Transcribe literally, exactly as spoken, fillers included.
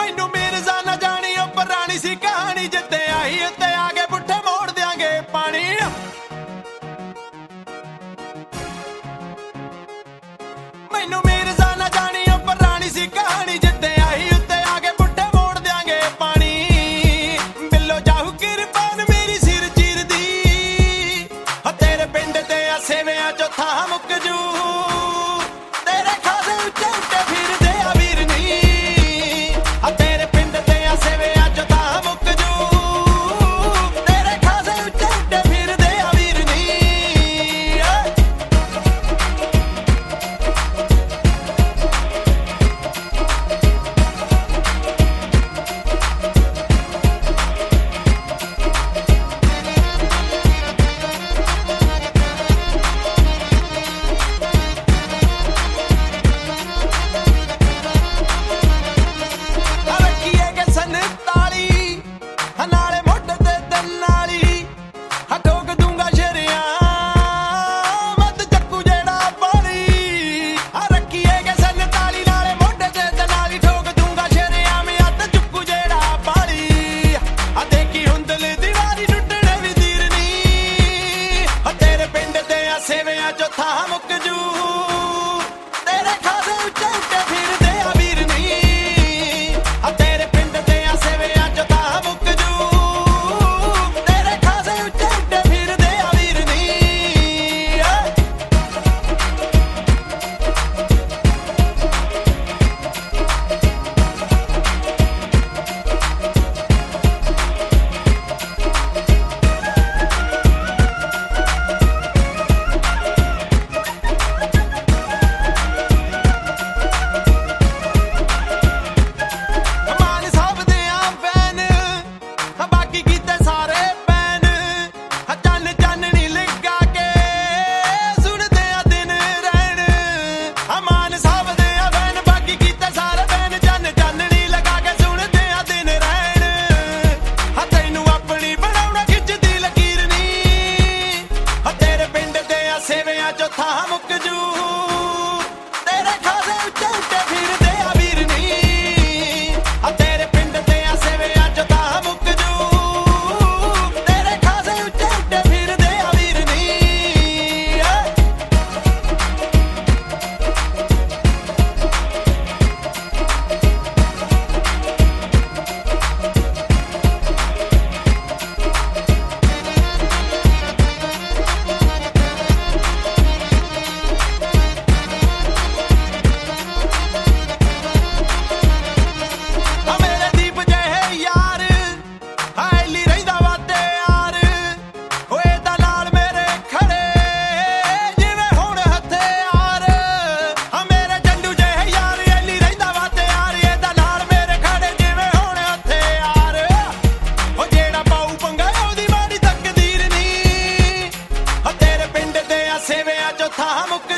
ਮੈਨੂੰ ਮਿਰਜ਼ਾ ਨਾ ਜਾਣੀ ਉਹ ਪੁਰਾਣੀ ਸੀ ਕਹਾਣੀ ਜਿੱਤੇ ਆਈ ਉੱਤੇ ਆ ਕੇ ਪੁੱਠੇ ਮੋੜ ਦਿਆਂਗੇ ਪਾਣੀ ਮੈਨੂੰ ਮਿਰਜ਼ਾ ਨਾ ਜਾਣੀ ਉਹ ਪੁਰਾਣੀ ਸੀ ਕਹਾਣੀ ਜਿੱਤੇ ਆਈ ਉੱਤੇ ਆ ਕੇ ਪੁੱਠੇ ਮੋੜ ਦਿਆਂਗੇ ਪਾਣੀ ਬਿੱਲੋ ਜਾਹੂ ਕਿਰਪਾਨ ਮੇਰੀ ਸਿਰ ਚੀਰਦੀ ਹ ਤੇਰੇ ਪਿੰਡ ਤੇ ਆ ਸੇਵਿਆਂ ਚੋਂ ਥਾਂ ਮੁੱਕ ਜੂ ਤੇਰੇ ਖਾਸੇ ਉੱਚੇ ਉੱਤੇ ਫਿਰਦੇ ਆ ਵੀਰਨੀ ਹ ਤੇਰੇ ਪਿੰਡ ਤੇ ਆ ਸੇਵਿਆਂ ਚੋਂ ਥਾਂ ਮੁੱਕ ਜੂ ਤੇਰੇ ਖਾਸੇ ਉੱਚੇ ਉੱਤੇ ਫਿਰਦੇ ਆ ਵੀਰਨੀ ਸੇਵਿਆਂ ਚੋਂ ਥਾਂ ਮੁੱਕ ਜੂ ਤੇਰੇ ਖਾਸੇ ਉੱਚੇ ਉੱਤੇ ਫਿਰਦੇ ਆ ਵੀਰਨੀ ਆ ਤੇਰੇ ਪਿੰਡ ਤੇ ਆ ਸੇਵਿਆਂ ਚੋਂ ਥਾਂ ਮੁੱਕ ਜੂ ਤੇਰੇ ਖਾਸੇ ਉੱਚੇ ਉੱਤੇ ਫਿਰਦੇ ਆ ਵੀਰਨੀ ਸੇਵਿਆਂ ਚੋਂ ਥਾਂ ਮੁੱਕ ਜੂ ਤੇਰੇ ਖਾਸੇ ਉੱਚੇ ਉੱਤੇ ਫਿਰਦੇ ਆ ਵੀਰਨੀ ਆ ਤੇਰੇ ਪਿੰਡ ਤੇ ਆ ਸੇਵਿਆਂ ਚੋਂ ਥਾਂ ਮੁੱਕ ਜੂ ਤੇਰੇ ਖਾਸੇ ਉੱਚੇ ਉੱਤੇ ਫਿਰਦੇ ਆ ਵੀਰਨੀ ਸੇਵਿਆਂ ਚੋਂ ਥਾਂ ਮੁੱਕ